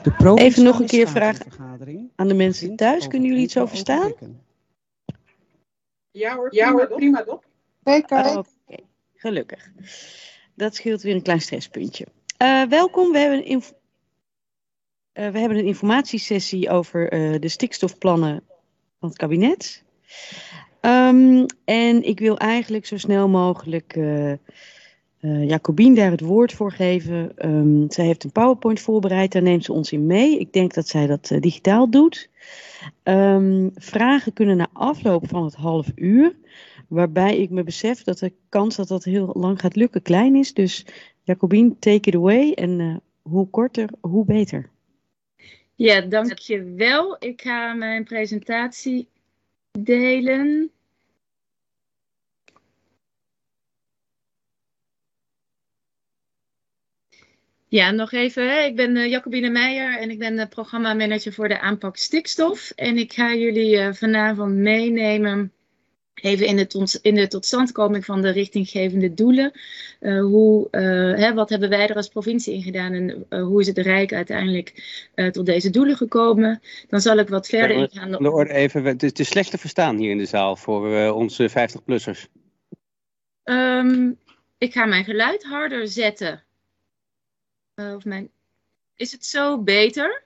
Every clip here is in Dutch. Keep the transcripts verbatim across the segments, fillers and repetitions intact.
De Even nog een keer vragen vergadering aan de mensen thuis. Kunnen jullie het zo verstaan? Ja hoor, ja, hoor prima toch? Oké, okay, gelukkig. Dat scheelt weer een klein stresspuntje. Uh, welkom, we hebben, een inf- uh, we hebben een informatiesessie over uh, de stikstofplannen van het kabinet. Um, en ik wil eigenlijk zo snel mogelijk uh, uh, Jacobien daar het woord voor geven. Um, zij heeft een PowerPoint voorbereid, daar neemt ze ons in mee. Ik denk dat zij dat uh, digitaal doet. Um, vragen kunnen na afloop van het half uur. Waarbij ik me besef dat de kans dat dat heel lang gaat lukken klein is. Dus Jacobien, take it away. En uh, hoe korter, hoe beter. Ja, dankjewel. Ik ga mijn presentatie delen. Ja, nog even. Hè. Ik ben uh, Jacobine Meijer en ik ben de programmamanager voor de aanpak stikstof. En ik ga jullie uh, vanavond meenemen even in de, tot, in de totstandkoming van de richtinggevende doelen. Uh, hoe, uh, hè, wat hebben wij er als provincie in gedaan en uh, hoe is het Rijk uiteindelijk uh, tot deze doelen gekomen? Dan zal ik wat verder ja, ingaan. De orde even, het is, het is slecht te verstaan hier in de zaal voor uh, onze vijftig-plussers. Um, ik ga mijn geluid harder zetten. Uh, of mijn... Is het zo beter?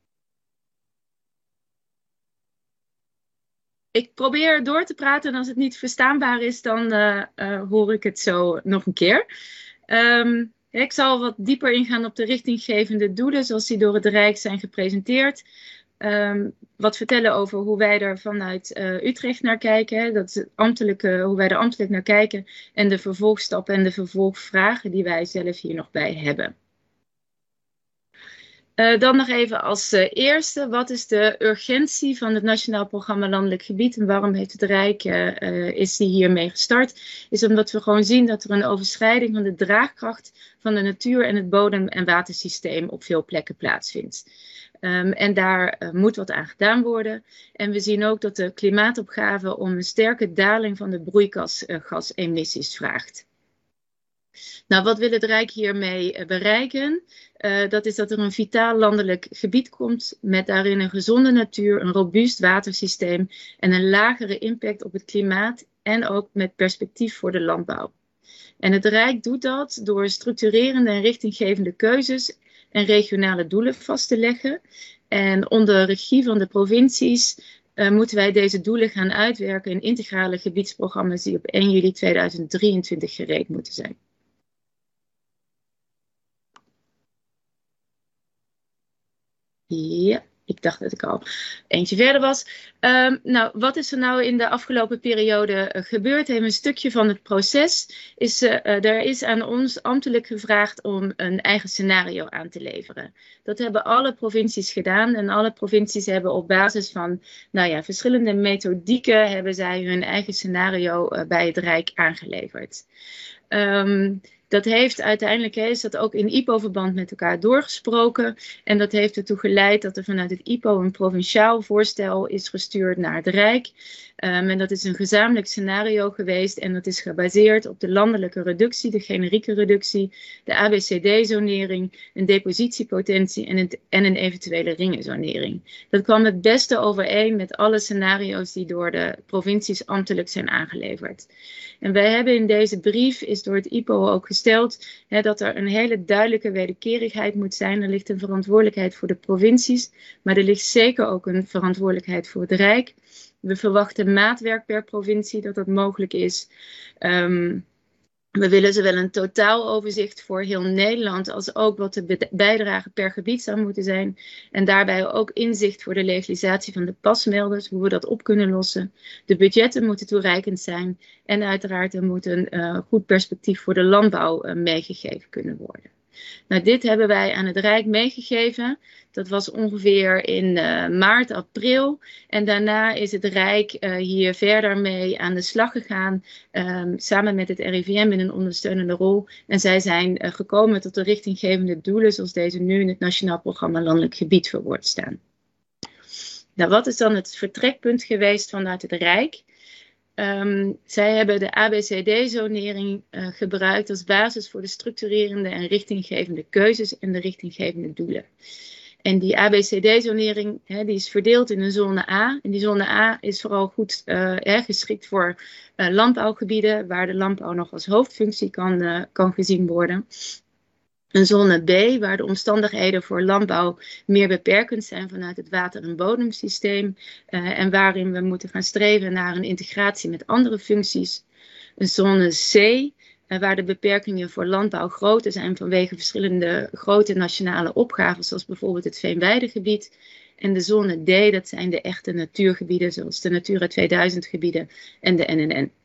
Ik probeer door te praten en als het niet verstaanbaar is, dan uh, uh, hoor ik het zo nog een keer. Um, ik zal wat dieper ingaan op de richtinggevende doelen, zoals die door het Rijk zijn gepresenteerd. Um, wat vertellen over hoe wij er vanuit uh, Utrecht naar kijken. Hè? Dat is het ambtelijke, hoe wij er ambtelijk naar kijken. En de vervolgstappen en de vervolgvragen die wij zelf hier nog bij hebben. Uh, dan nog even als uh, eerste, wat is de urgentie van het Nationaal Programma Landelijk Gebied en waarom heeft het Rijk, uh, uh, is die hiermee gestart? Is omdat we gewoon zien dat er een overschrijding van de draagkracht van de natuur en het bodem- en watersysteem op veel plekken plaatsvindt. Um, en daar uh, moet wat aan gedaan worden. En we zien ook dat de klimaatopgave om een sterke daling van de broeikasgasemissies vraagt. Nou, wat wil het Rijk hiermee uh, bereiken? Uh, dat is dat er een vitaal landelijk gebied komt met daarin een gezonde natuur, een robuust watersysteem en een lagere impact op het klimaat en ook met perspectief voor de landbouw. En het Rijk doet dat door structurerende en richtinggevende keuzes en regionale doelen vast te leggen. En onder regie van de provincies uh, moeten wij deze doelen gaan uitwerken in integrale gebiedsprogramma's die op één juli tweeduizend drieëntwintig gereed moeten zijn. Ja, ik dacht dat ik al eentje verder was. Um, nou, wat is er nou in de afgelopen periode uh, gebeurd? Even een stukje van het proces. Is, uh, uh, er is aan ons ambtelijk gevraagd om een eigen scenario aan te leveren. Dat hebben alle provincies gedaan. En alle provincies hebben op basis van nou ja, verschillende methodieken hebben zij hun eigen scenario uh, bij het Rijk aangeleverd. Um, Dat heeft uiteindelijk, he, is dat ook in I P O-verband met elkaar doorgesproken. En dat heeft ertoe geleid dat er vanuit het I P O een provinciaal voorstel is gestuurd naar het Rijk. Um, en dat is een gezamenlijk scenario geweest. En dat is gebaseerd op de landelijke reductie, de generieke reductie, de A B C D-zonering, een depositiepotentie en een, en een eventuele ringenzonering. Dat kwam het beste overeen met alle scenario's die door de provincies ambtelijk zijn aangeleverd. En wij hebben in deze brief, is door het I P O ook gesteld, hè, dat er een hele duidelijke wederkerigheid moet zijn. Er ligt een verantwoordelijkheid voor de provincies, maar er ligt zeker ook een verantwoordelijkheid voor het Rijk. We verwachten maatwerk per provincie, dat dat mogelijk is. Um, We willen zowel een totaaloverzicht voor heel Nederland als ook wat de bijdrage per gebied zou moeten zijn. En daarbij ook inzicht voor de legalisatie van de pasmelders, hoe we dat op kunnen lossen. De budgetten moeten toereikend zijn en uiteraard er moet een uh, goed perspectief voor de landbouw uh, meegegeven kunnen worden. Nou, dit hebben wij aan het Rijk meegegeven. Dat was ongeveer in uh, maart, april. En daarna is het Rijk uh, hier verder mee aan de slag gegaan. Um, samen met het R I V M in een ondersteunende rol. En zij zijn uh, gekomen tot de richtinggevende doelen zoals deze nu in het Nationaal Programma Landelijk Gebied verwoord staan. Nou, wat is dan het vertrekpunt geweest vanuit het Rijk? Um, zij hebben de A B C D-zonering uh, gebruikt als basis voor de structurerende en richtinggevende keuzes en de richtinggevende doelen. En die A B C D-zonering hè, die is verdeeld in een zone A. En die zone A is vooral goed uh, hè, geschikt voor uh, landbouwgebieden, waar de landbouw nog als hoofdfunctie kan, uh, kan gezien worden. Een zone B, waar de omstandigheden voor landbouw meer beperkend zijn vanuit het water- en bodemsysteem. Uh, en waarin we moeten gaan streven naar een integratie met andere functies. Een zone C, uh, waar de beperkingen voor landbouw groter zijn vanwege verschillende grote nationale opgaven, zoals bijvoorbeeld het veenweidegebied. En de zone D, dat zijn de echte natuurgebieden, zoals de Natura tweeduizend gebieden en de N N N.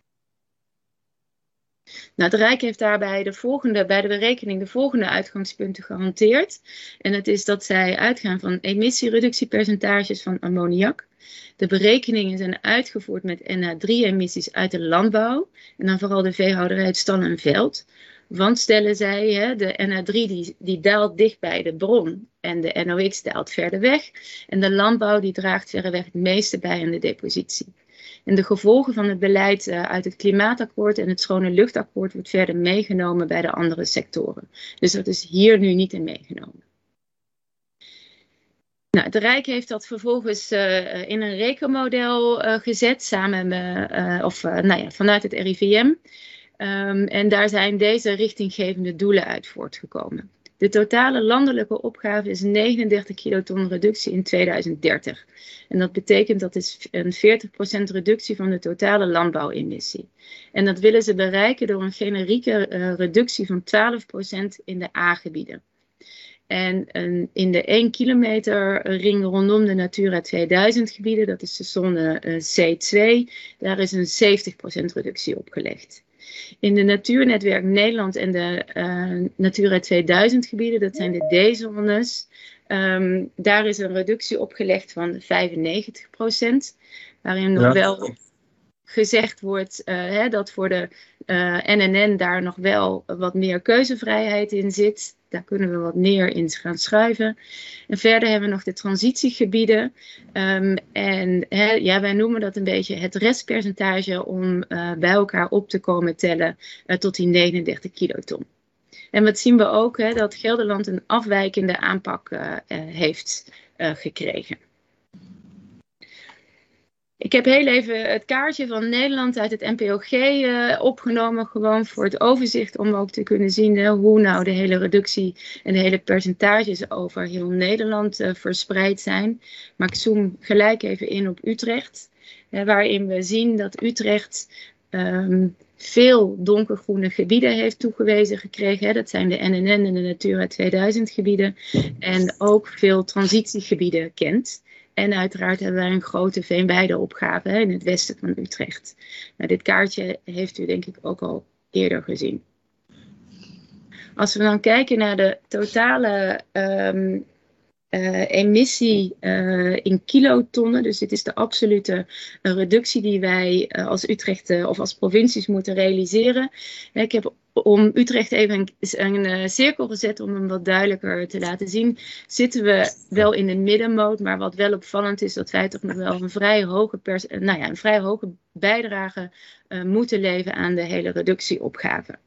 Nou, het Rijk heeft daarbij de volgende, bij de berekening de volgende uitgangspunten gehanteerd. En het is dat zij uitgaan van emissiereductiepercentages van ammoniak. De berekeningen zijn uitgevoerd met N H drie emissies uit de landbouw. En dan vooral de veehouderij, het stal en veld. Want stellen zij, hè, de N H drie die, die daalt dicht bij de bron en de N O X daalt verder weg. En de landbouw die draagt verreweg het meeste bij aan de depositie. En de gevolgen van het beleid uh, uit het Klimaatakkoord en het Schone Luchtakkoord wordt verder meegenomen bij de andere sectoren. Dus dat is hier nu niet in meegenomen. Nou, het Rijk heeft dat vervolgens uh, in een rekenmodel uh, gezet, samen met, uh, of, uh, nou ja, vanuit het R I V M. Um, en daar zijn deze richtinggevende doelen uit voortgekomen. De totale landelijke opgave is negenendertig kiloton reductie in tweeduizend dertig. En dat betekent dat is een veertig procent reductie van de totale landbouwemissie. En dat willen ze bereiken door een generieke uh, reductie van twaalf procent in de A-gebieden. En een, in de één kilometer ring rondom de Natura tweeduizend gebieden, dat is de zone uh, C twee, daar is een zeventig procent reductie opgelegd. In de Natuurnetwerk Nederland en de uh, Natura tweeduizend gebieden, dat zijn de D-zones, um, daar is een reductie opgelegd van vijfennegentig procent. Waarin nog ja. wel gezegd wordt uh, hè, dat voor de uh, N N N daar nog wel wat meer keuzevrijheid in zit. Daar kunnen we wat meer in gaan schuiven. En verder hebben we nog de transitiegebieden. Um, en he, ja, wij noemen dat een beetje het restpercentage om uh, bij elkaar op te komen tellen uh, tot die negenendertig kiloton. En wat zien we ook, hè, dat Gelderland een afwijkende aanpak uh, uh, heeft uh, gekregen. Ik heb heel even het kaartje van Nederland uit het N P O G uh, opgenomen, gewoon voor het overzicht, om ook te kunnen zien uh, hoe nou de hele reductie en de hele percentages over heel Nederland uh, verspreid zijn. Maar ik zoom gelijk even in op Utrecht, uh, waarin we zien dat Utrecht um, veel donkergroene gebieden heeft toegewezen gekregen. Hè. Dat zijn de N N N en de Natura tweeduizend gebieden. En ook veel transitiegebieden kent. En uiteraard hebben wij een grote veenweideopgave in het westen van Utrecht. Nou, dit kaartje heeft u denk ik ook al eerder gezien. Als we dan kijken naar de totale um, uh, emissie uh, in kilotonnen, dus dit is de absolute uh, reductie die wij uh, als Utrecht uh, of als provincies moeten realiseren. Ik heb om Utrecht even een, een uh, cirkel gezet om hem wat duidelijker te laten zien. Zitten we wel in de middenmoot, maar wat wel opvallend is dat wij toch nog wel een vrij hoge, pers nou ja, een vrij hoge bijdrage uh, moeten leveren aan de hele reductieopgave.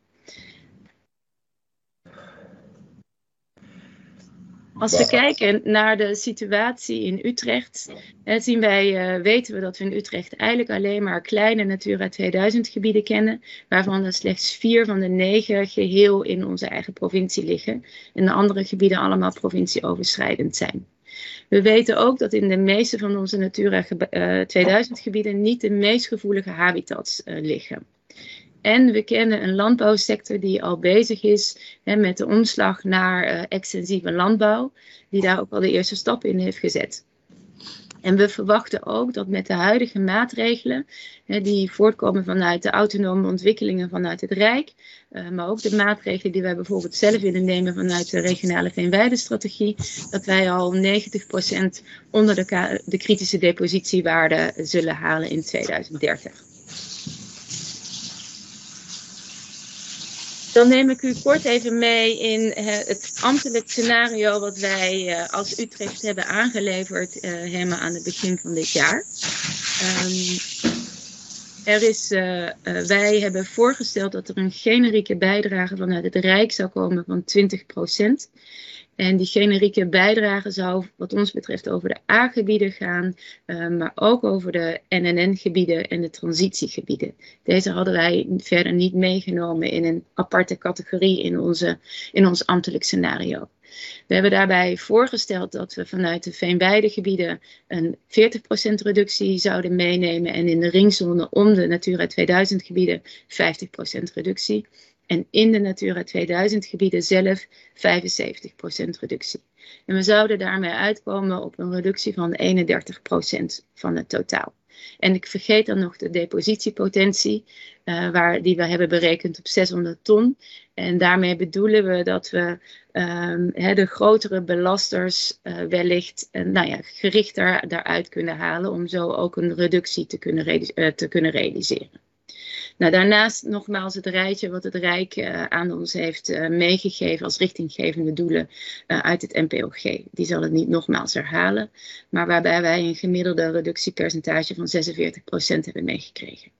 Als we kijken naar de situatie in Utrecht, hè, zien wij, uh, weten we dat we in Utrecht eigenlijk alleen maar kleine Natura tweeduizend gebieden kennen, waarvan er slechts vier van de negen geheel in onze eigen provincie liggen en de andere gebieden allemaal provincieoverschrijdend zijn. We weten ook dat in de meeste van onze Natura uh, tweeduizend gebieden niet de meest gevoelige habitats uh, liggen. En we kennen een landbouwsector die al bezig is hè, met de omslag naar uh, extensieve landbouw, die daar ook al de eerste stappen in heeft gezet. En we verwachten ook dat met de huidige maatregelen, hè, die voortkomen vanuit de autonome ontwikkelingen vanuit het Rijk, uh, maar ook de maatregelen die wij bijvoorbeeld zelf willen nemen vanuit de regionale veenweidestrategie, dat wij al negentig procent onder de, de kritische depositiewaarde zullen halen in tweeduizend dertig. Dan neem ik u kort even mee in uh, het ambtelijk scenario wat wij uh, als Utrecht hebben aangeleverd uh, helemaal aan het begin van dit jaar. Um, er is, uh, uh, wij hebben voorgesteld dat er een generieke bijdrage vanuit het Rijk zou komen van twintig procent. En die generieke bijdrage zou wat ons betreft over de A-gebieden gaan, uh, maar ook over de N N N-gebieden en de transitiegebieden. Deze hadden wij verder niet meegenomen in een aparte categorie in, onze, in ons ambtelijk scenario. We hebben daarbij voorgesteld dat we vanuit de veenweidegebieden een veertig procent reductie zouden meenemen en in de ringzone om de Natura tweeduizend gebieden vijftig procent reductie. En in de Natura tweeduizend gebieden zelf vijfenzeventig procent reductie. En we zouden daarmee uitkomen op een reductie van eenendertig procent van het totaal. En ik vergeet dan nog de depositiepotentie, uh, waar, die we hebben berekend op zeshonderd ton. En daarmee bedoelen we dat we um, he, de grotere belasters uh, wellicht uh, nou ja, gerichter daaruit kunnen halen, om zo ook een reductie te kunnen, uh, te kunnen realiseren. Nou, daarnaast nogmaals het rijtje wat het Rijk uh, aan ons heeft uh, meegegeven als richtinggevende doelen uh, uit het N P O G. Die zal het niet nogmaals herhalen, maar waarbij wij een gemiddelde reductiepercentage van zesenveertig procent hebben meegekregen.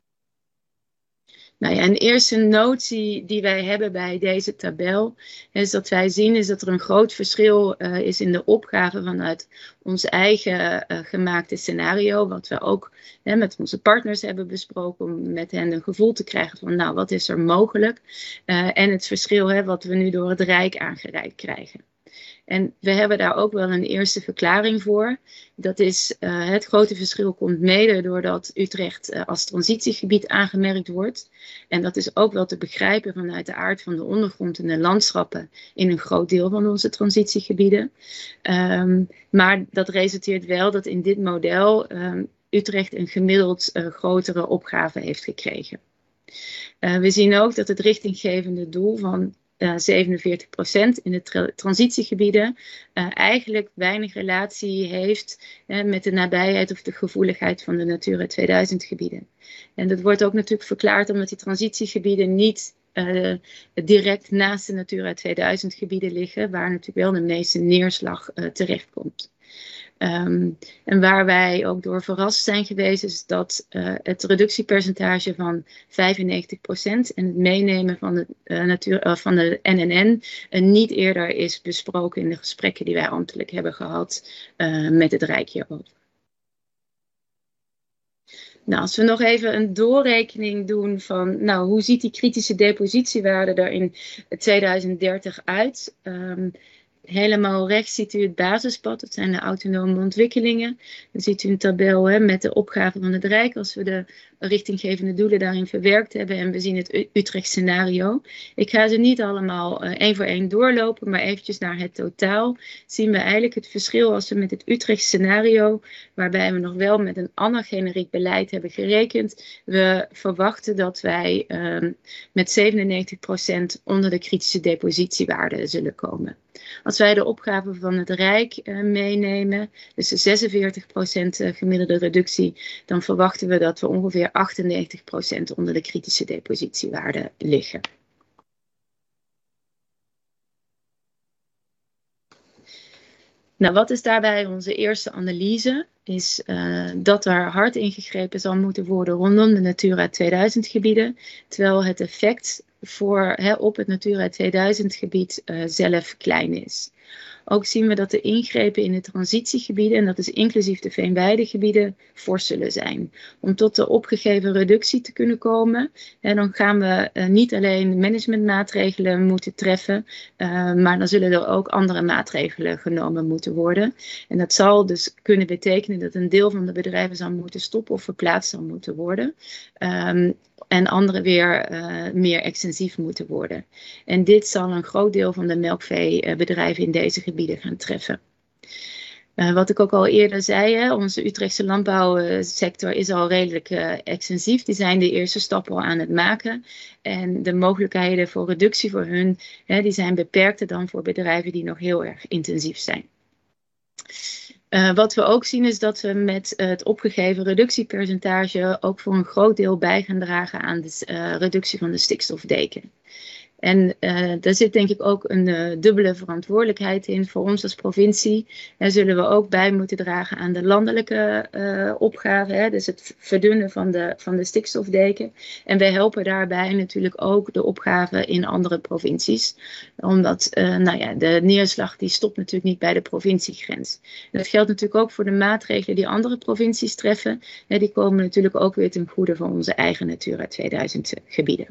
Nou ja, een eerste notie die wij hebben bij deze tabel is dat wij zien is dat er een groot verschil uh, is in de opgave vanuit ons eigen uh, gemaakte scenario, wat we ook hè, met onze partners hebben besproken om met hen een gevoel te krijgen van nou wat is er mogelijk uh, en het verschil hè, wat we nu door het Rijk aangereikt krijgen. En we hebben daar ook wel een eerste verklaring voor. Dat is uh, het grote verschil komt mede doordat Utrecht uh, als transitiegebied aangemerkt wordt. En dat is ook wel te begrijpen vanuit de aard van de ondergrond en de landschappen in een groot deel van onze transitiegebieden. Um, maar dat resulteert wel dat in dit model um, Utrecht een gemiddeld uh, grotere opgave heeft gekregen. Uh, we zien ook dat het richtinggevende doel van Uh, zevenenveertig procent in de tra transitiegebieden uh, eigenlijk weinig relatie heeft uh, met de nabijheid of de gevoeligheid van de Natura tweeduizend gebieden. En dat wordt ook natuurlijk verklaard omdat die transitiegebieden niet uh, direct naast de Natura tweeduizend gebieden liggen, waar natuurlijk wel de meeste neerslag uh, terechtkomt. Um, en waar wij ook door verrast zijn geweest is dat uh, het reductiepercentage van vijfennegentig procent en het meenemen van de, uh, natuur, uh, van de N N N uh, niet eerder is besproken in de gesprekken die wij ambtelijk hebben gehad uh, met het Rijk hierover. Nou, als we nog even een doorrekening doen van, nou, hoe ziet die kritische depositiewaarde er in tweeduizend dertig uit? Um, Helemaal rechts ziet u het basispad, dat zijn de autonome ontwikkelingen. Dan ziet u een tabel hè, met de opgave van het Rijk als we de richtinggevende doelen daarin verwerkt hebben. En we zien het Utrecht scenario. Ik ga ze niet allemaal uh, één voor één doorlopen, maar eventjes naar het totaal. Zien we eigenlijk het verschil als we met het Utrecht scenario, waarbij we nog wel met een ander generiek beleid hebben gerekend. We verwachten dat wij uh, met zevenennegentig procent onder de kritische depositiewaarde zullen komen. Als wij de opgave van het Rijk uh, meenemen, dus de zesenveertig procent gemiddelde reductie, dan verwachten we dat we ongeveer achtennegentig procent onder de kritische depositiewaarde liggen. Nou, wat is daarbij onze eerste analyse? Is uh, dat er hard ingegrepen zal moeten worden rondom de Natura tweeduizend gebieden, terwijl het effect voor, he, op het Natura tweeduizend gebied uh, zelf klein is. Ook zien we dat de ingrepen in de transitiegebieden, en dat is inclusief de veenweidegebieden, fors zullen zijn. Om tot de opgegeven reductie te kunnen komen, en dan gaan we uh, niet alleen managementmaatregelen moeten treffen, uh, maar dan zullen er ook andere maatregelen genomen moeten worden. En dat zal dus kunnen betekenen dat een deel van de bedrijven zal moeten stoppen of verplaatst zal moeten worden. Um, En andere weer uh, meer extensief moeten worden. En dit zal een groot deel van de melkveebedrijven in deze gebieden gaan treffen. Uh, wat ik ook al eerder zei, hè, onze Utrechtse landbouwsector is al redelijk uh, extensief. Die zijn de eerste stappen al aan het maken. En de mogelijkheden voor reductie voor hun, hè, die zijn beperkter dan voor bedrijven die nog heel erg intensief zijn. Uh, wat we ook zien is dat we met uh, het opgegeven reductiepercentage ook voor een groot deel bij gaan dragen aan de uh, reductie van de stikstofdeken. En uh, daar zit denk ik ook een uh, dubbele verantwoordelijkheid in voor ons als provincie. Daar zullen we ook bij moeten dragen aan de landelijke uh, opgave, hè, dus het verdunnen van de, van de stikstofdeken. En wij helpen daarbij natuurlijk ook de opgave in andere provincies. Omdat uh, nou ja, de neerslag die stopt natuurlijk niet bij de provinciegrens. En dat geldt natuurlijk ook voor de maatregelen die andere provincies treffen. Ja, die komen natuurlijk ook weer ten goede van onze eigen Natura tweeduizend gebieden.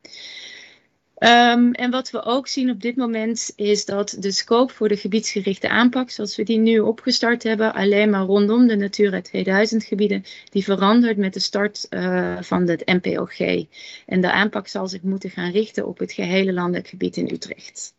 Um, en wat we ook zien op dit moment is dat de scope voor de gebiedsgerichte aanpak, zoals we die nu opgestart hebben, alleen maar rondom de Natura tweeduizend gebieden, die verandert met de start uh, van het N P O G. En de aanpak zal zich moeten gaan richten op het gehele landelijk gebied in Utrecht.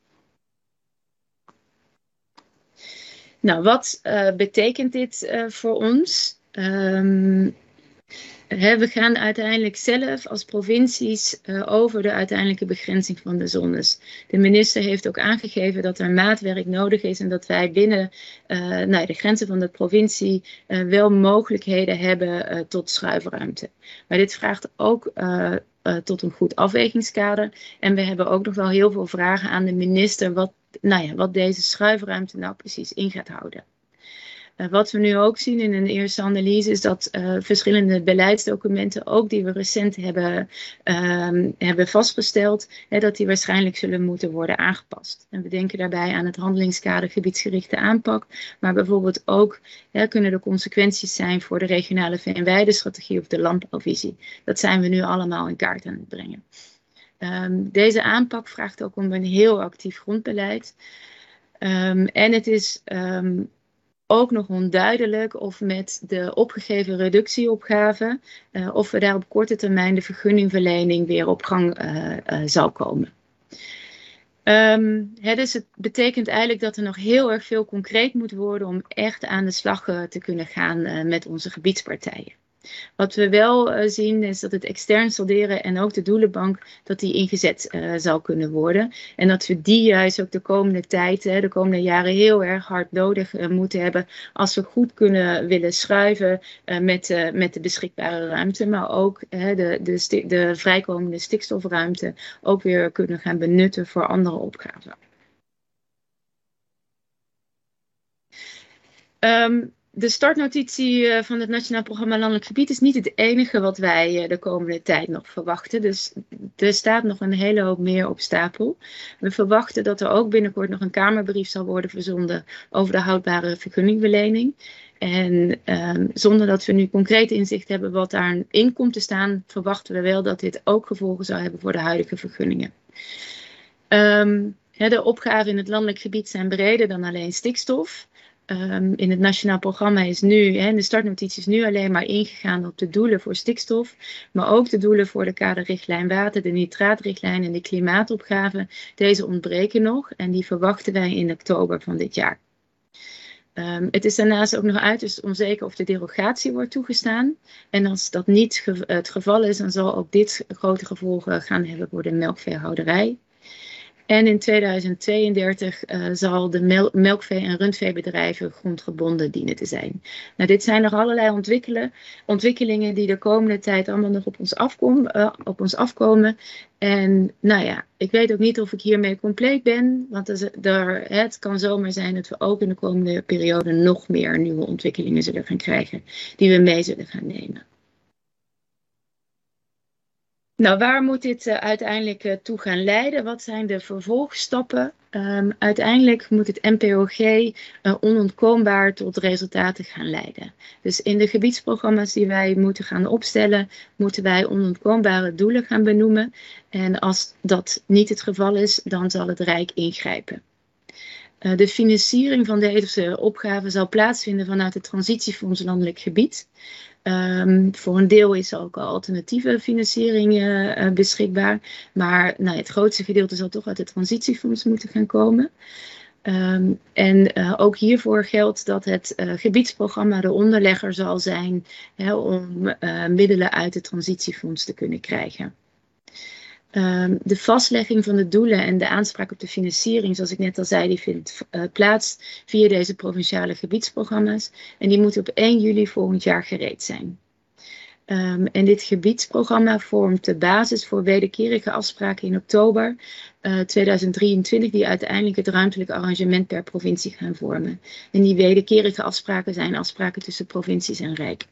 Nou, wat uh, betekent dit uh, voor ons? Um, He, we gaan uiteindelijk zelf als provincies uh, over de uiteindelijke begrenzing van de zones. De minister heeft ook aangegeven dat er maatwerk nodig is en dat wij binnen uh, nou, de grenzen van de provincie uh, wel mogelijkheden hebben uh, tot schuifruimte. Maar dit vraagt ook uh, uh, tot een goed afwegingskader. En we hebben ook nog wel heel veel vragen aan de minister wat, nou ja, wat deze schuifruimte nou precies in gaat houden. Uh, wat we nu ook zien in een eerste analyse is dat uh, verschillende beleidsdocumenten, ook die we recent hebben, uh, hebben vastgesteld, hè, dat die waarschijnlijk zullen moeten worden aangepast. En we denken daarbij aan het handelingskader gebiedsgerichte aanpak, maar bijvoorbeeld ook hè, kunnen er consequenties zijn voor de regionale veenweidestrategie of de landbouwvisie. Dat zijn we nu allemaal in kaart aan het brengen. Um, deze aanpak vraagt ook om een heel actief grondbeleid. Um, en het is Um, ook nog onduidelijk of met de opgegeven reductieopgave uh, of we daar op korte termijn de vergunningverlening weer op gang uh, uh, zal komen. Um, hè, dus het betekent eigenlijk dat er nog heel erg veel concreet moet worden om echt aan de slag uh, te kunnen gaan uh, met onze gebiedspartijen. Wat we wel uh, zien is dat het extern solderen en ook de doelenbank, dat die ingezet uh, zal kunnen worden. En dat we die juist ook de komende tijd, hè, de komende jaren heel erg hard nodig uh, moeten hebben. Als we goed kunnen willen schuiven uh, met, uh, met de beschikbare ruimte. Maar ook uh, de, de, sti- de vrijkomende stikstofruimte ook weer kunnen gaan benutten voor andere opgaven. Um, De startnotitie van het Nationaal Programma Landelijk Gebied is niet het enige wat wij de komende tijd nog verwachten. Dus er staat nog een hele hoop meer op stapel. We verwachten dat er ook binnenkort nog een Kamerbrief zal worden verzonden over de houdbare vergunningverlening. En um, zonder dat we nu concreet inzicht hebben wat daarin komt te staan, verwachten we wel dat dit ook gevolgen zal hebben voor de huidige vergunningen. Um, de opgaven in het landelijk gebied zijn breder dan alleen stikstof. Um, in het nationaal programma is nu, hè, de startnotitie is nu alleen maar ingegaan op de doelen voor stikstof, maar ook de doelen voor de kaderrichtlijn water, de nitraatrichtlijn en de klimaatopgave. Deze ontbreken nog en die verwachten wij in oktober van dit jaar. Um, het is daarnaast ook nog uiterst onzeker of de derogatie wordt toegestaan. En als dat niet ge- het geval is, dan zal ook dit grote gevolgen gaan hebben voor de melkveehouderij. En in tweeduizend tweeëndertig uh, zal de mel- melkvee- en rundveebedrijven grondgebonden dienen te zijn. Nou, dit zijn nog allerlei ontwikkelen, ontwikkelingen die de komende tijd allemaal nog op ons, afkom, uh, op ons afkomen. En nou ja, ik weet ook niet of ik hiermee compleet ben, want er, er, het kan zomaar zijn dat we ook in de komende periode nog meer nieuwe ontwikkelingen zullen gaan krijgen, die we mee zullen gaan nemen. Nou, waar moet dit uh, uiteindelijk uh, toe gaan leiden? Wat zijn de vervolgstappen? Um, uiteindelijk moet het N P O G uh, onontkoombaar tot resultaten gaan leiden. Dus in de gebiedsprogramma's die wij moeten gaan opstellen, moeten wij onontkoombare doelen gaan benoemen. En als dat niet het geval is, dan zal het Rijk ingrijpen. Uh, de financiering van deze opgave zal plaatsvinden vanuit het Transitiefonds Landelijk Gebied. Um, voor een deel is er ook al alternatieve financiering uh, uh, beschikbaar. Maar nou, het grootste gedeelte zal toch uit het transitiefonds moeten gaan komen. Um, en uh, ook hiervoor geldt dat het uh, gebiedsprogramma de onderlegger zal zijn, hè, om uh, middelen uit het transitiefonds te kunnen krijgen. Um, de vastlegging van de doelen en de aanspraak op de financiering, zoals ik net al zei, die vindt uh, plaats via deze provinciale gebiedsprogramma's. En die moeten op één juli volgend jaar gereed zijn. Um, en dit gebiedsprogramma vormt de basis voor wederkerige afspraken in oktober uh, tweeduizend drieëntwintig, die uiteindelijk het ruimtelijk arrangement per provincie gaan vormen. En die wederkerige afspraken zijn afspraken tussen provincies en Rijk.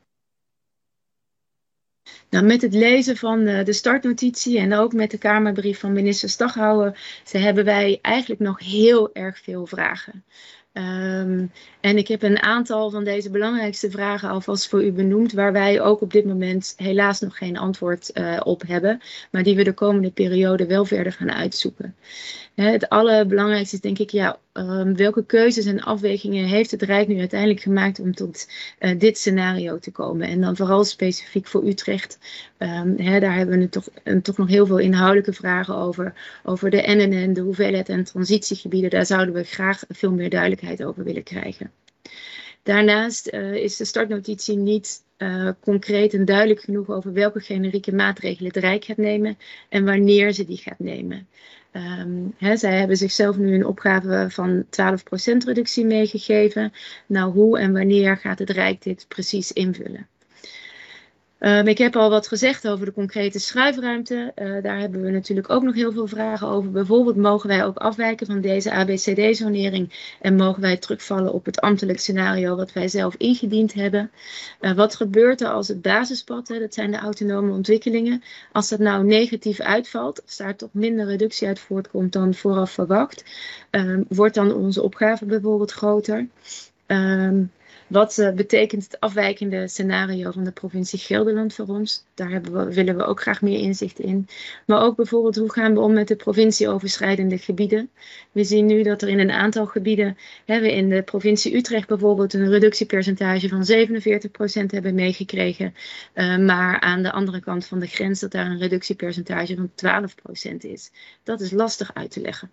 Nou, met het lezen van uh, de startnotitie en ook met de Kamerbrief van minister Staghouwer, ze hebben wij eigenlijk nog heel erg veel vragen. Um, en ik heb een aantal van deze belangrijkste vragen alvast voor u benoemd, waar wij ook op dit moment helaas nog geen antwoord uh, op hebben, maar die we de komende periode wel verder gaan uitzoeken. He, het allerbelangrijkste is denk ik, ja, um, welke keuzes en afwegingen heeft het Rijk nu uiteindelijk gemaakt om tot uh, dit scenario te komen. En dan vooral specifiek voor Utrecht, um, he, daar hebben we toch, uh, toch nog heel veel inhoudelijke vragen over, over de N N N, de hoeveelheid en transitiegebieden. Daar zouden we graag veel meer duidelijkheid over willen krijgen. Daarnaast uh, is de startnotitie niet uh, concreet en duidelijk genoeg over welke generieke maatregelen het Rijk gaat nemen en wanneer ze die gaat nemen. Um, he, zij hebben zichzelf nu een opgave van twaalf procent reductie meegegeven. Nou, hoe en wanneer gaat het Rijk dit precies invullen? Um, ik heb al wat gezegd over de concrete schuifruimte. Uh, daar hebben we natuurlijk ook nog heel veel vragen over. Bijvoorbeeld, mogen wij ook afwijken van deze A B C D-zonering en mogen wij terugvallen op het ambtelijk scenario wat wij zelf ingediend hebben? Uh, wat gebeurt er als het basispad, hè, dat zijn de autonome ontwikkelingen, als dat nou negatief uitvalt, als daar toch minder reductie uit voortkomt dan vooraf verwacht, um, wordt dan onze opgave bijvoorbeeld groter? Um, Wat uh, betekent het afwijkende scenario van de provincie Gelderland voor ons? Daar hebben we, willen we ook graag meer inzicht in. Maar ook bijvoorbeeld, hoe gaan we om met de provincieoverschrijdende gebieden? We zien nu dat er in een aantal gebieden, hè, we in de provincie Utrecht bijvoorbeeld een reductiepercentage van zevenenveertig procent hebben meegekregen. Uh, maar aan de andere kant van de grens dat daar een reductiepercentage van twaalf procent is. Dat is lastig uit te leggen.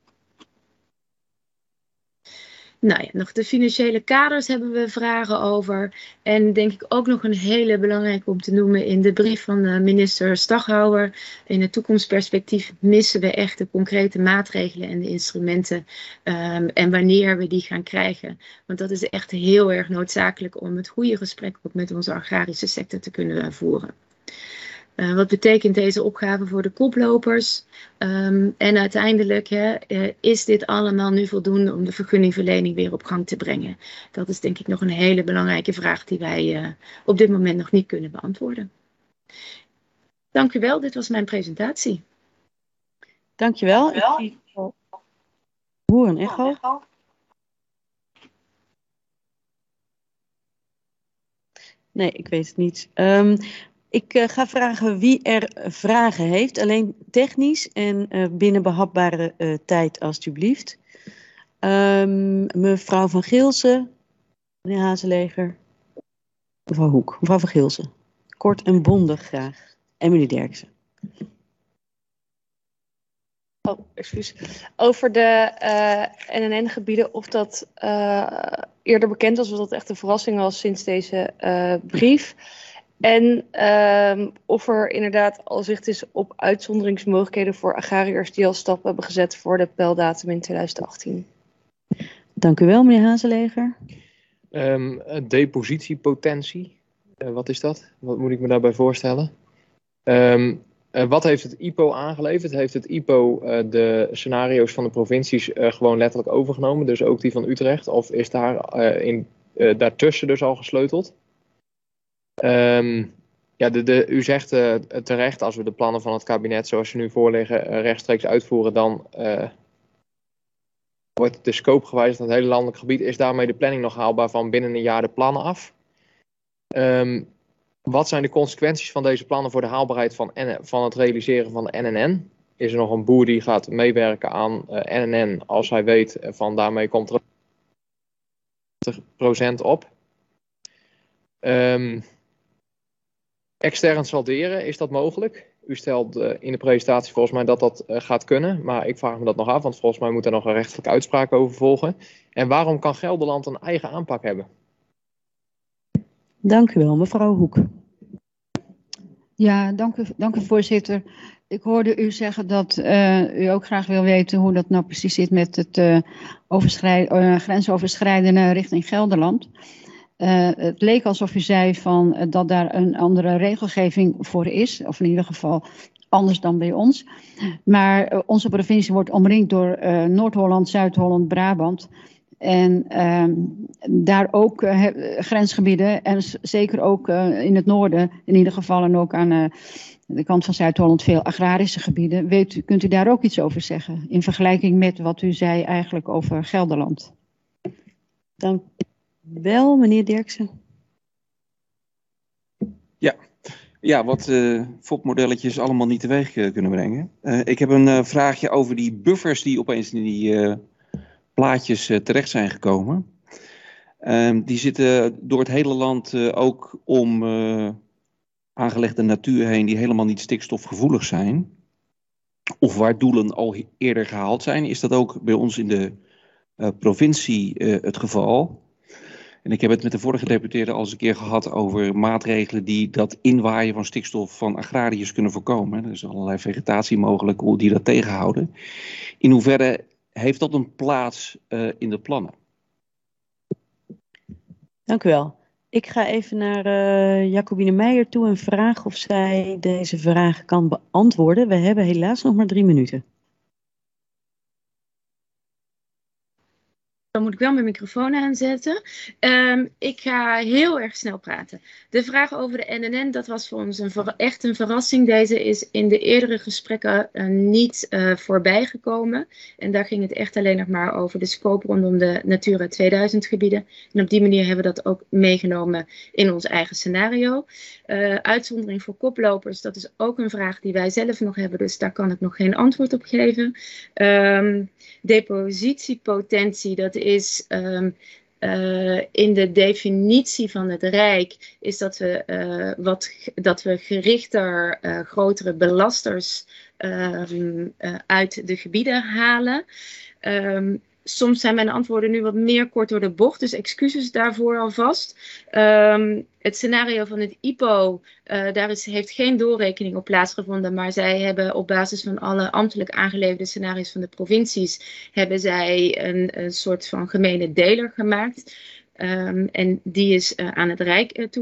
Nou ja, nog de financiële kaders hebben we vragen over. En denk ik ook nog een hele belangrijke om te noemen in de brief van de minister Staghouwer. In het toekomstperspectief missen we echt de concrete maatregelen en de instrumenten. Um, en wanneer we die gaan krijgen. Want dat is echt heel erg noodzakelijk om het goede gesprek ook met onze agrarische sector te kunnen voeren. Uh, wat betekent deze opgave voor de koplopers? Um, en uiteindelijk hè, uh, is dit allemaal nu voldoende om de vergunningverlening weer op gang te brengen? Dat is denk ik nog een hele belangrijke vraag die wij uh, op dit moment nog niet kunnen beantwoorden. Dank u wel, dit was mijn presentatie. Dank je wel. Ik hoor een echo. Nee, ik weet het niet. Um, Ik uh, ga vragen wie er vragen heeft, alleen technisch en uh, binnen behapbare uh, tijd alstublieft. Um, mevrouw Van Gilsen, meneer Hazeleger, mevrouw Hoek, mevrouw Van Gilsen. Kort en bondig graag. En meneer Derksen. Oh, excuus. Over de uh, N N N-gebieden, of dat uh, eerder bekend was, of dat echt een verrassing was sinds deze uh, brief. En uh, of er inderdaad al zicht is op uitzonderingsmogelijkheden voor agrariërs die al stappen hebben gezet voor de pijldatum in tweeduizend achttien. Dank u wel, meneer Hazeleger. Um, depositiepotentie, uh, wat is dat? Wat moet ik me daarbij voorstellen? Um, uh, wat heeft het I P O aangeleverd? Heeft het I P O uh, de scenario's van de provincies uh, gewoon letterlijk overgenomen, dus ook die van Utrecht? Of is daar uh, in, uh, daartussen dus al gesleuteld? Um, ja, de, de, u zegt uh, terecht, als we de plannen van het kabinet zoals ze nu voorliggen uh, rechtstreeks uitvoeren, dan uh, wordt de scope gewijzigd aan het hele landelijk gebied. Is daarmee de planning nog haalbaar van binnen een jaar de plannen af? Um, wat zijn de consequenties van deze plannen voor de haalbaarheid van, van het realiseren van de N N N? Is er nog een boer die gaat meewerken aan uh, N N N als hij weet uh, van daarmee komt er twintig procent op? Um, Extern salderen, is dat mogelijk? U stelt uh, in de presentatie volgens mij dat dat uh, gaat kunnen. Maar ik vraag me dat nog af, want volgens mij moet er nog een rechtelijke uitspraak over volgen. En waarom kan Gelderland een eigen aanpak hebben? Dank u wel, mevrouw Hoek. Ja, dank u, dank u voorzitter. Ik hoorde u zeggen dat uh, u ook graag wil weten hoe dat nou precies zit met het uh, overschrijd, uh, grensoverschrijdende richting Gelderland. Uh, het leek alsof u zei van, uh, dat daar een andere regelgeving voor is. Of in ieder geval anders dan bij ons. Maar uh, onze provincie wordt omringd door uh, Noord-Holland, Zuid-Holland, Brabant. En uh, daar ook uh, grensgebieden. En s- zeker ook uh, in het noorden. In ieder geval en ook aan uh, de kant van Zuid-Holland veel agrarische gebieden. Weet u, kunt u daar ook iets over zeggen? In vergelijking met wat u zei eigenlijk over Gelderland. Dank wel, meneer Derksen. Ja, ja wat uh, F O P-modelletjes allemaal niet teweeg uh, kunnen brengen. Uh, ik heb een uh, vraagje over die buffers die opeens in die uh, plaatjes uh, terecht zijn gekomen. Uh, die zitten door het hele land uh, ook om uh, aangelegde natuur heen die helemaal niet stikstofgevoelig zijn. Of waar doelen al eerder gehaald zijn. Is dat ook bij ons in de uh, provincie uh, het geval? En ik heb het met de vorige deputeerde al eens een keer gehad over maatregelen die dat inwaaien van stikstof van agrariërs kunnen voorkomen. Er is allerlei vegetatie mogelijk, hoe die dat tegenhouden. In hoeverre heeft dat een plaats uh, in de plannen? Dank u wel. Ik ga even naar uh, Jacobine Meijer toe en vraag of zij deze vraag kan beantwoorden. We hebben helaas nog maar drie minuten. Dan moet ik wel mijn microfoon aanzetten. Um, ik ga heel erg snel praten. De vraag over de N N N, dat was voor ons een ver- echt een verrassing. Deze is in de eerdere gesprekken uh, niet uh, voorbij gekomen. En daar ging het echt alleen nog maar over de scope rondom de Natura tweeduizend gebieden. En op die manier hebben we dat ook meegenomen in ons eigen scenario. Uh, uitzondering voor koplopers, dat is ook een vraag die wij zelf nog hebben. Dus daar kan ik nog geen antwoord op geven. Um, depositiepotentie, dat is um, uh, in de definitie van het Rijk, is dat we, uh, wat, dat we gerichter uh, grotere belasters uh, uh, uit de gebieden halen. Um, Soms zijn mijn antwoorden nu wat meer kort door de bocht, dus excuses daarvoor alvast. Um, het scenario van het I P O, uh, daar is, heeft geen doorrekening op plaatsgevonden, maar zij hebben op basis van alle ambtelijk aangeleverde scenario's van de provincies, hebben zij een, een soort van gemene deler gemaakt. Um, en die is uh, aan het Rijk uh,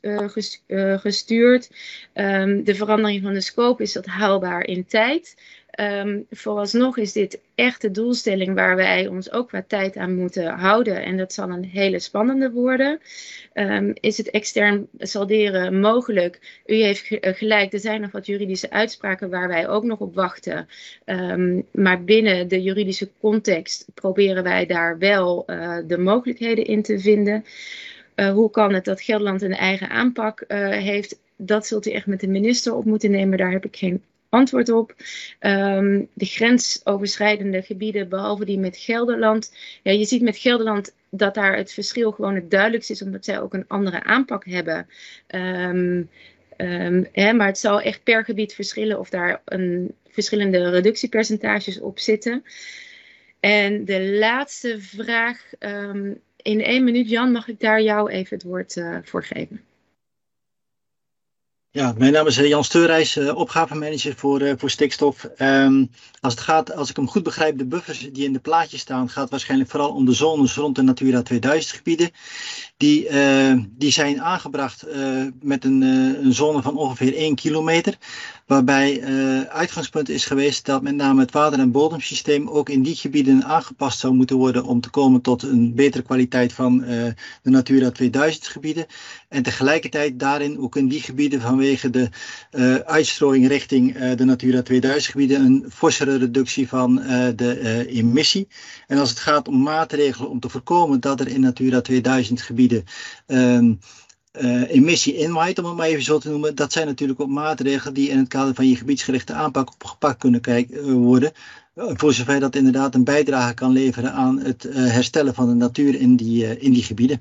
toegestuurd. Uh, um, de verandering van de scope is dat haalbaar in tijd. Um, vooralsnog is dit echt de doelstelling waar wij ons ook wat tijd aan moeten houden. En dat zal een hele spannende worden. Um, is het extern salderen mogelijk? U heeft gelijk, er zijn nog wat juridische uitspraken waar wij ook nog op wachten. Um, maar binnen de juridische context proberen wij daar wel uh, de mogelijkheden in te vinden. Uh, hoe kan het dat Gelderland een eigen aanpak uh, heeft? Dat zult u echt met de minister op moeten nemen. Daar heb ik geen antwoord op. Um, de grensoverschrijdende gebieden, behalve die met Gelderland. Ja, je ziet met Gelderland dat daar het verschil gewoon het duidelijkst is, omdat zij ook een andere aanpak hebben. Um, um, hè, maar het zal echt per gebied verschillen of daar een verschillende reductiepercentages op zitten. En de laatste vraag, um, in één minuut, Jan, mag ik daar jou even het woord uh, voor geven? Ja, mijn naam is Jan Steurreis, uh, opgavemanager voor, uh, voor stikstof. Um, als het gaat, als ik hem goed begrijp, de buffers die in de plaatjes staan, gaat waarschijnlijk vooral om de zones rond de Natura tweeduizend gebieden. Die, uh, die zijn aangebracht uh, met een, uh, een zone van ongeveer één kilometer. Waarbij uh, uitgangspunt is geweest dat met name het water- en bodemsysteem ook in die gebieden aangepast zou moeten worden om te komen tot een betere kwaliteit van uh, de Natura tweeduizend gebieden. En tegelijkertijd daarin ook in die gebieden vanwege de uh, uitstrooiing richting uh, de Natura tweeduizend gebieden een forsere reductie van uh, de uh, emissie. En als het gaat om maatregelen om te voorkomen dat er in Natura tweeduizend gebieden um, Uh, emissie inwaait, om het maar even zo te noemen, dat zijn natuurlijk ook maatregelen die in het kader van je gebiedsgerichte aanpak opgepakt kunnen kijk, uh, worden. Uh, voor zover dat inderdaad een bijdrage kan leveren aan het uh, herstellen van de natuur in die, uh, in die gebieden.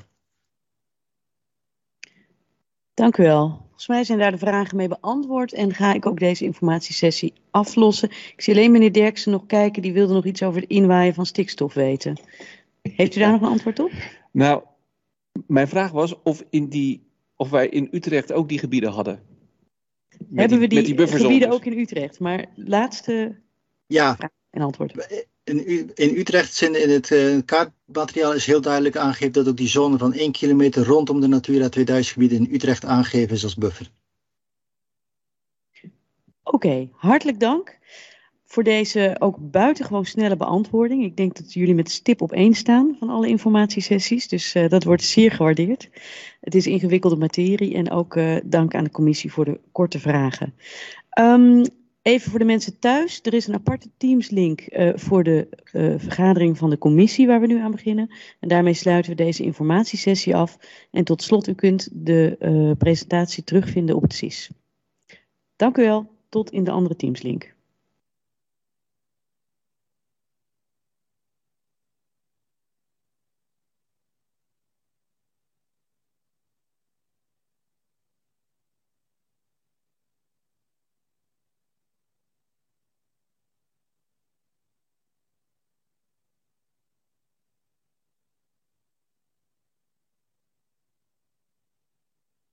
Dank u wel. Volgens mij zijn daar de vragen mee beantwoord en ga ik ook deze informatiesessie aflossen. Ik zie alleen meneer Derksen nog kijken, die wilde nog iets over het inwaaien van stikstof weten. Heeft u daar nog een antwoord op? Nou, mijn vraag was of, in die, of wij in Utrecht ook die gebieden hadden. Met Hebben die, we die, met die gebieden ook in Utrecht? Maar laatste Ja, vraag. en antwoord. In, in Utrecht zijn in het uh, kaartmateriaal is heel duidelijk aangegeven dat ook die zone van één kilometer rondom de Natura tweeduizend gebieden in Utrecht aangegeven is als buffer. Oké, okay, hartelijk dank voor deze ook buitengewoon snelle beantwoording. Ik denk dat jullie met stip op één staan van alle informatiesessies, dus uh, dat wordt zeer gewaardeerd. Het is ingewikkelde materie en ook uh, dank aan de commissie voor de korte vragen. Um, even voor de mensen thuis, er is een aparte Teams-link uh, voor de uh, vergadering van de commissie waar we nu aan beginnen. En daarmee sluiten we deze informatiesessie af. En tot slot, u kunt de uh, presentatie terugvinden op het S I S. Dank u wel, tot in de andere Teams-link.